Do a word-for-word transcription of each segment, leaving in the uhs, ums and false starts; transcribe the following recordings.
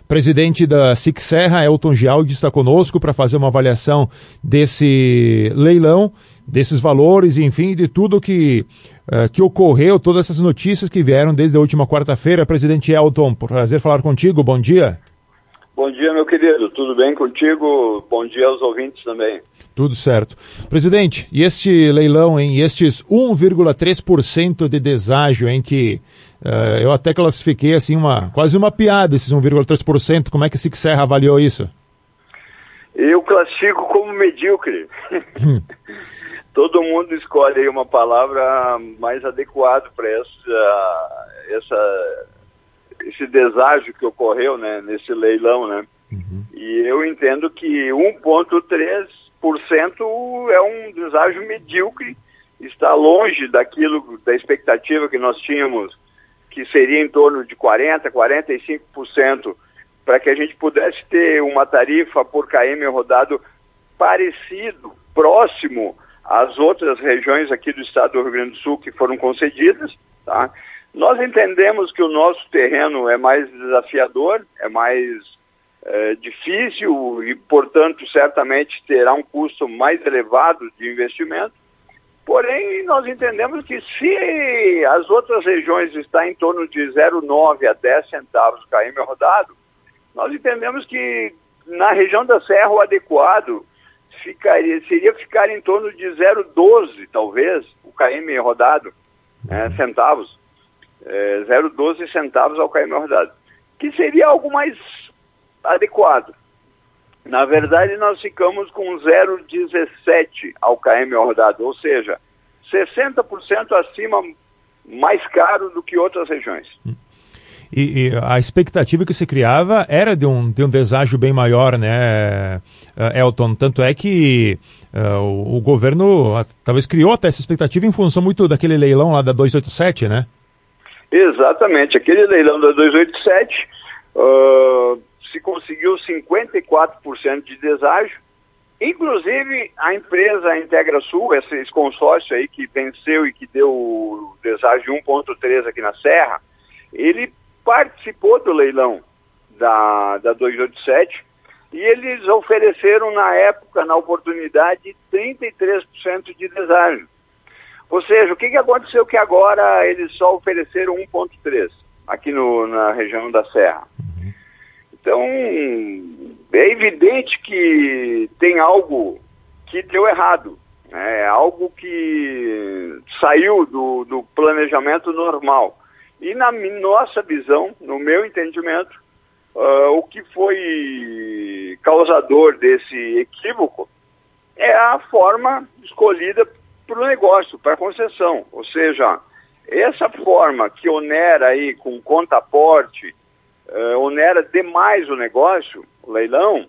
presidente da SIC Serra, Elton Gialdi, está conosco para fazer uma avaliação desse leilão, desses valores, enfim, de tudo que, uh, que ocorreu, todas essas notícias que vieram desde a última quarta-feira. Presidente Elton, prazer falar contigo, bom dia. Bom dia, meu querido, tudo bem contigo? Bom dia aos ouvintes também. Tudo certo. Presidente, e este leilão, hein, e estes um vírgula três por cento de deságio, em que uh, eu até classifiquei assim, uma, quase uma piada esses um vírgula três por cento, como é que a SIC Serra avaliou isso? Eu classifico como medíocre. Hum. Todo mundo escolhe aí uma palavra mais adequada para essa, essa, esse deságio que ocorreu, né, nesse leilão, né? Uhum. E eu entendo que um vírgula três por cento é um deságio medíocre, está longe daquilo, da expectativa que nós tínhamos, que seria em torno de quarenta por cento, quarenta e cinco por cento, para que a gente pudesse ter uma tarifa por quilômetro rodado parecido, próximo às outras regiões aqui do estado do Rio Grande do Sul que foram concedidas, tá? Nós entendemos que o nosso terreno é mais desafiador, é mais é, difícil e, portanto, certamente terá um custo mais elevado de investimento. Porém, nós entendemos que se as outras regiões estão em torno de zero vírgula nove a dez centavos por quilômetro rodado, nós entendemos que na região da Serra o adequado ficaria, seria ficar em torno de zero vírgula doze, talvez, o quilômetro rodado, né, centavos, é, zero vírgula doze centavos ao quilômetro rodado, que seria algo mais adequado. Na verdade, nós ficamos com zero vírgula dezessete ao quilômetro rodado, ou seja, sessenta por cento acima, mais caro do que outras regiões. E, e a expectativa que se criava era de um, de um deságio bem maior, né, Elton? Tanto é que uh, o, o governo uh, talvez criou até essa expectativa em função muito daquele leilão lá da duzentos e oitenta e sete, né? Exatamente. Aquele leilão da duzentos e oitenta e sete uh, se conseguiu cinquenta e quatro por cento de deságio. Inclusive, a empresa Integra Sul, esse consórcio aí que venceu e que deu o deságio um vírgula três aqui na Serra, ele participou do leilão da, da duzentos e oitenta e sete e eles ofereceram na época, na oportunidade, trinta e três por cento de deságio. Ou seja, o que, que aconteceu que agora eles só ofereceram um vírgula três aqui no, na região da Serra? Então, é evidente que tem algo que deu errado, né? Algo que saiu do, do planejamento normal. E na nossa visão, no meu entendimento, uh, o que foi causador desse equívoco é a forma escolhida para o negócio, para a concessão. Ou seja, essa forma que onera aí com conta-aporte, uh, onera demais o negócio, o leilão,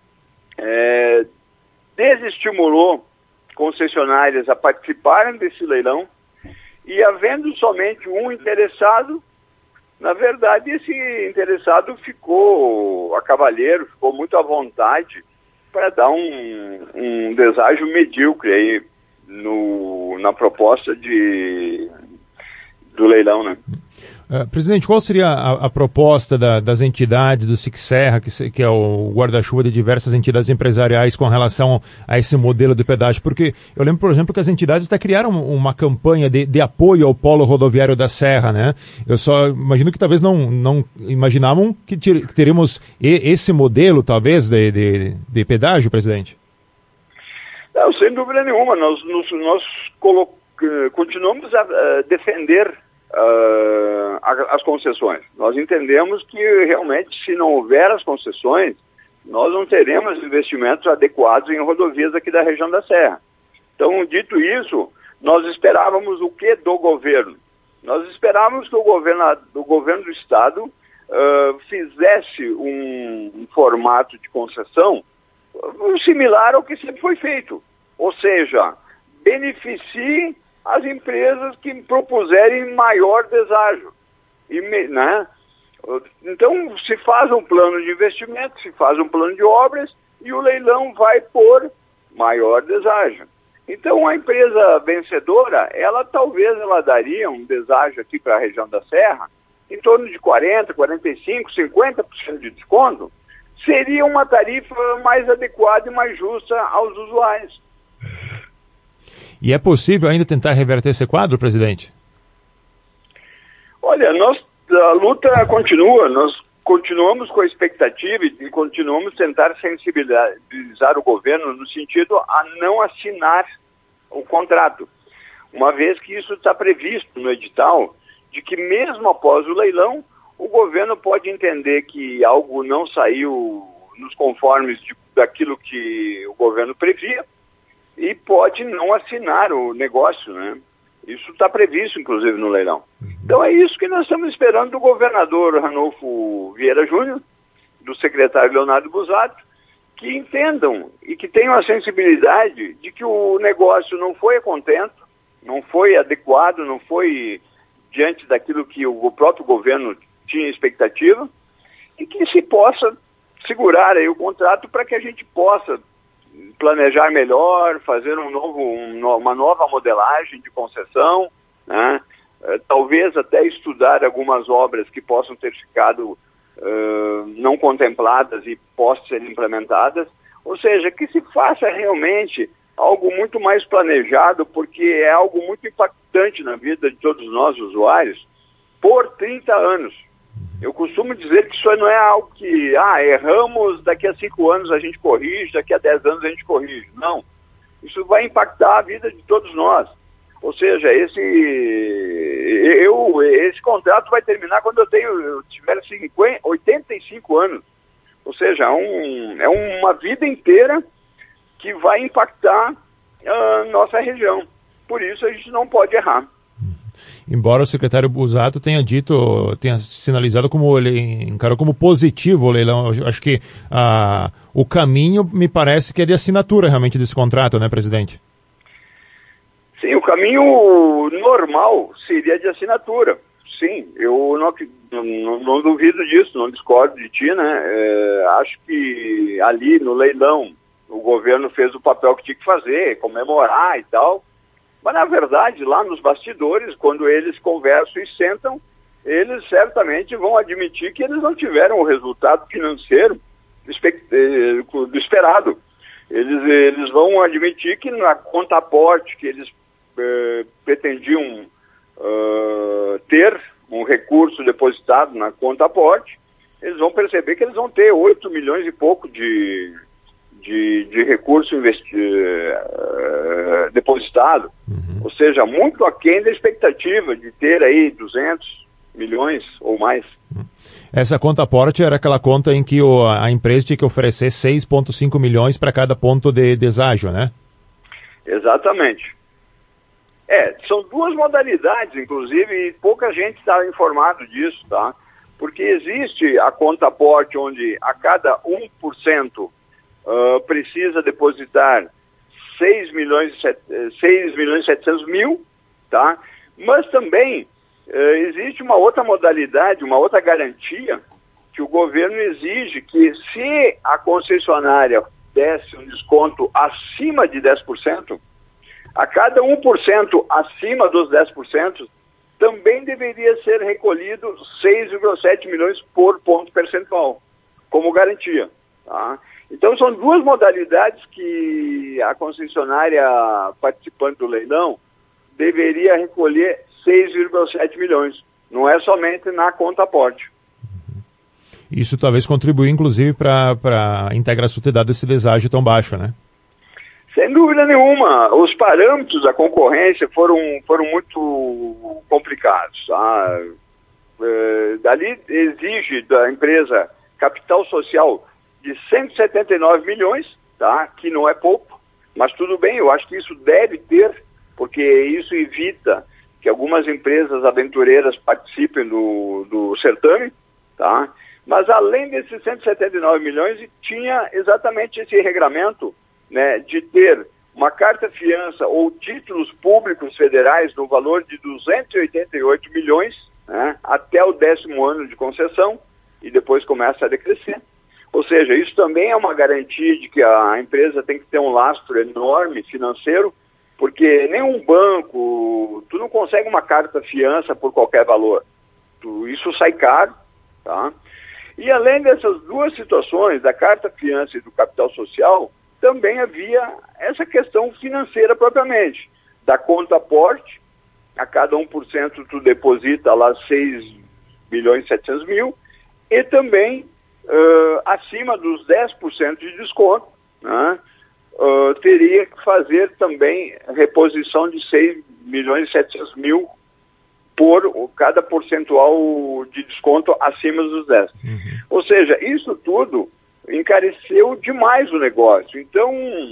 é, desestimulou concessionárias a participarem desse leilão. E havendo somente um interessado, na verdade esse interessado ficou a cavalheiro, ficou muito à vontade para dar um, um deságio medíocre aí no, na proposta de, do leilão, né? Uh, presidente, qual seria a, a proposta da, das entidades do SIC Serra, que, que é o guarda-chuva de diversas entidades empresariais com relação a esse modelo de pedágio? Porque eu lembro, por exemplo, que as entidades até criaram uma campanha de, de apoio ao polo rodoviário da Serra, né? Eu só imagino que talvez não, não imaginavam que, tir, que teríamos e, esse modelo, talvez, de, de, de pedágio, presidente. Não, sem dúvida nenhuma. Nós, nós, nós colo... continuamos a, a defender Uh, as concessões. Nós entendemos que realmente se não houver as concessões, nós não teremos investimentos adequados em rodovias aqui da região da Serra. Então, dito isso, nós esperávamos o que do governo? Nós esperávamos que o governo, o governo do estado uh, fizesse um, um formato de concessão uh, similar ao que sempre foi feito. Ou seja, beneficie as empresas que propuserem maior deságio. E, né? Então, se faz um plano de investimento, se faz um plano de obras e o leilão vai por maior deságio. Então, a empresa vencedora, ela talvez ela daria um deságio aqui para a região da Serra em torno de quarenta por cento, quarenta e cinco por cento, cinquenta por cento de desconto, seria uma tarifa mais adequada e mais justa aos usuários. E é possível ainda tentar reverter esse quadro, presidente? Olha, nós, a luta continua, nós continuamos com a expectativa e continuamos tentar sensibilizar o governo no sentido a não assinar o contrato, uma vez que isso está previsto no edital, de que mesmo após o leilão, o governo pode entender que algo não saiu nos conformes de, daquilo que o governo previa e pode não assinar o negócio, né? Isso está previsto, inclusive, no leilão. Então é isso que nós estamos esperando do governador Ranulfo Vieira Júnior, do secretário Leonardo Busato, que entendam e que tenham a sensibilidade de que o negócio não foi a contento, não foi adequado, não foi diante daquilo que o próprio governo tinha expectativa, e que se possa segurar aí o contrato para que a gente possa planejar melhor, fazer um novo, um, uma nova modelagem de concessão, né? Uh, talvez até estudar algumas obras que possam ter ficado uh, não contempladas e possam ser implementadas, ou seja, que se faça realmente algo muito mais planejado, porque é algo muito impactante na vida de todos nós usuários, por trinta anos. Eu costumo dizer que isso não é algo que, ah, erramos, daqui a cinco anos a gente corrige, daqui a dez anos a gente corrige. Não. Isso vai impactar a vida de todos nós. Ou seja, esse, eu, esse contrato vai terminar quando eu, tenho, eu tiver cinquenta, oitenta e cinco anos. Ou seja, é, um, é uma vida inteira que vai impactar a nossa região. Por isso a gente não pode errar. Embora o secretário Busato tenha dito, tenha sinalizado como ele encarou como positivo o leilão, eu acho que ah, o caminho me parece que é de assinatura realmente desse contrato, né, presidente? Sim, o caminho normal seria de assinatura. Sim, eu não, não, não duvido disso, não discordo de ti, né? É, acho que ali no leilão o governo fez o papel que tinha que fazer, comemorar e tal. Mas, na verdade, lá nos bastidores, quando eles conversam e sentam, eles certamente vão admitir que eles não tiveram o resultado financeiro do esperado. Eles, eles vão admitir que na conta aporte que eles eh, pretendiam uh, ter, um recurso depositado na conta aporte, eles vão perceber que eles vão ter oito milhões e pouco de, de, de recurso investi, uh, depositado. Uhum. Ou seja, muito aquém da expectativa de ter aí duzentos milhões ou mais. Essa conta aporte era aquela conta em que o, a empresa tinha que oferecer seis vírgula cinco milhões para cada ponto de deságio, né? Exatamente. É, são duas modalidades, inclusive, e pouca gente está informado disso, tá? Porque existe a conta aporte onde a cada um por cento uh, precisa depositar seis milhões e setecentos mil, tá? Mas também uh, existe uma outra modalidade, uma outra garantia que o governo exige que se a concessionária desse um desconto acima de dez por cento, a cada um por cento acima dos dez por cento, também deveria ser recolhido seis vírgula sete milhões por ponto percentual, como garantia, tá? Então são duas modalidades que a concessionária participante do leilão deveria recolher seis vírgula sete milhões, não é somente na conta aporte. Isso talvez contribua, inclusive, para a Integrasul ter dado esse deságio tão baixo, né? Sem dúvida nenhuma. Os parâmetros da concorrência foram, foram muito complicados. Tá? É, dali exige da empresa capital social de cento e setenta e nove milhões, tá? Que não é pouco, mas tudo bem, eu acho que isso deve ter, porque isso evita que algumas empresas aventureiras participem do, do certame, tá? Mas além desses cento e setenta e nove milhões, tinha exatamente esse regramento, né, de ter uma carta-fiança ou títulos públicos federais no valor de duzentos e oitenta e oito milhões, né, até o décimo ano de concessão, e depois começa a decrescer. Ou seja, isso também é uma garantia de que a empresa tem que ter um lastro enorme financeiro, porque nenhum banco, tu não consegue uma carta-fiança por qualquer valor. Isso sai caro, tá? E além dessas duas situações, da carta fiança e do capital social, também havia essa questão financeira propriamente, da conta aporte, a cada um por cento tu deposita lá seis milhões e setecentos mil, e também uh, acima dos dez por cento de desconto, né, uh, teria que fazer também reposição de seis milhões e setecentos mil por cada percentual de desconto acima dos dez. Uhum. Ou seja, isso tudo encareceu demais o negócio. Então,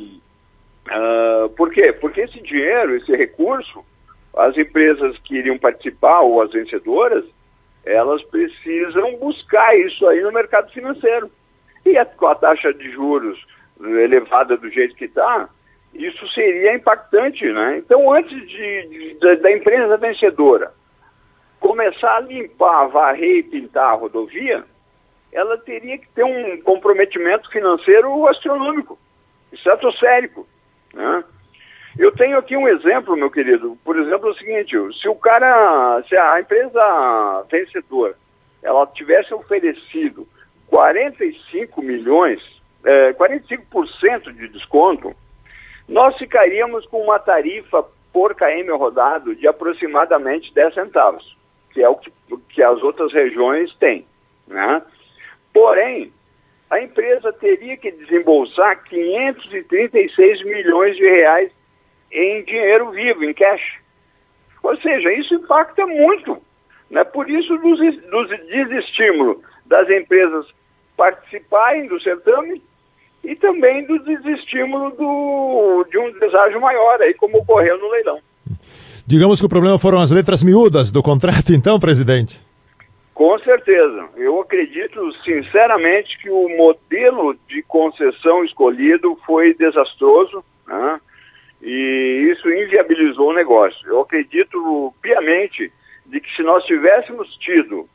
uh, por quê? Porque esse dinheiro, esse recurso, as empresas que iriam participar, ou as vencedoras, elas precisam buscar isso aí no mercado financeiro. E a, com a taxa de juros elevada do jeito que está, isso seria impactante, né? Então, antes de, de, da empresa vencedora começar a limpar, varrer e pintar a rodovia, ela teria que ter um comprometimento financeiro astronômico, estratosférico, né? Eu tenho aqui um exemplo, meu querido. Por exemplo, é o seguinte: se o cara, se a empresa vencedora, ela tivesse oferecido quarenta e cinco milhões, é, quarenta e cinco por cento de desconto, nós ficaríamos com uma tarifa por quilômetro rodado de aproximadamente dez centavos, que é o que, que as outras regiões têm, né? Porém, a empresa teria que desembolsar quinhentos e trinta e seis milhões de reais em dinheiro vivo, em cash. Ou seja, isso impacta muito, né? Por isso, dos, dos desestímulo das empresas participarem do certame e também do desestímulo do, de um deságio maior, aí, como ocorreu no leilão. Digamos que o problema foram as letras miúdas do contrato, então, presidente? Com certeza. Eu acredito, sinceramente, que o modelo de concessão escolhido foi desastroso, né? E isso inviabilizou o negócio. Eu acredito piamente de que se nós tivéssemos tido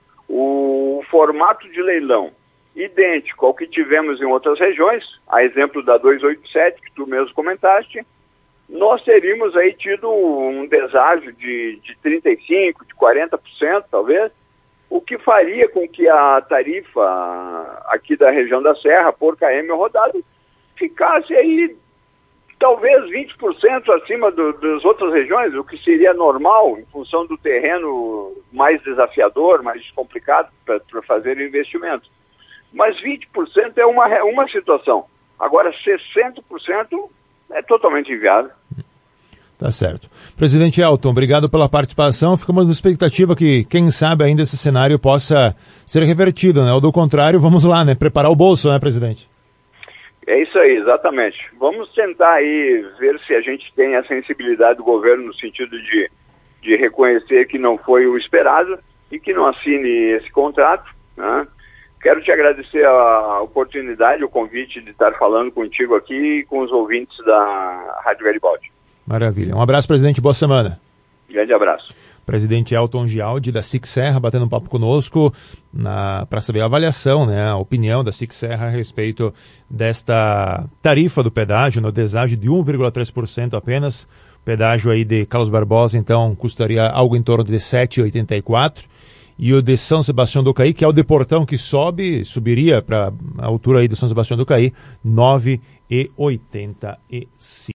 o formato de leilão idêntico ao que tivemos em outras regiões, a exemplo da duzentos e oitenta e sete, que tu mesmo comentaste, nós teríamos aí tido um deságio de, de trinta e cinco por cento, de quarenta por cento talvez, o que faria com que a tarifa aqui da região da Serra, por quilômetro rodado, ficasse aí talvez vinte por cento acima do, das outras regiões, o que seria normal em função do terreno mais desafiador, mais complicado para fazer o investimento. Mas vinte por cento é uma, uma situação. Agora, sessenta por cento é totalmente inviável. Tá certo. Presidente Elton, obrigado pela participação. Ficamos na expectativa que, quem sabe, ainda esse cenário possa ser revertido, né? Ou do contrário, vamos lá, né? Preparar o bolso, né, presidente? É isso aí, exatamente. Vamos tentar aí ver se a gente tem a sensibilidade do governo no sentido de, de reconhecer que não foi o esperado e que não assine esse contrato, né? Quero te agradecer a oportunidade, o convite de estar falando contigo aqui e com os ouvintes da Rádio Garibaldi. Maravilha. Um abraço, presidente. Boa semana. Grande abraço. Presidente Elton Gialdi, da SIC Serra, batendo um papo conosco para saber a avaliação, né, a opinião da SIC Serra a respeito desta tarifa do pedágio, no deságio de um vírgula três por cento apenas. O pedágio aí de Carlos Barbosa, então, custaria algo em torno de sete reais e oitenta e quatro centavos. E o de São Sebastião do Caí, que é o de Portão que sobe, subiria para a altura aí de São Sebastião do Caí, nove reais e oitenta e cinco centavos.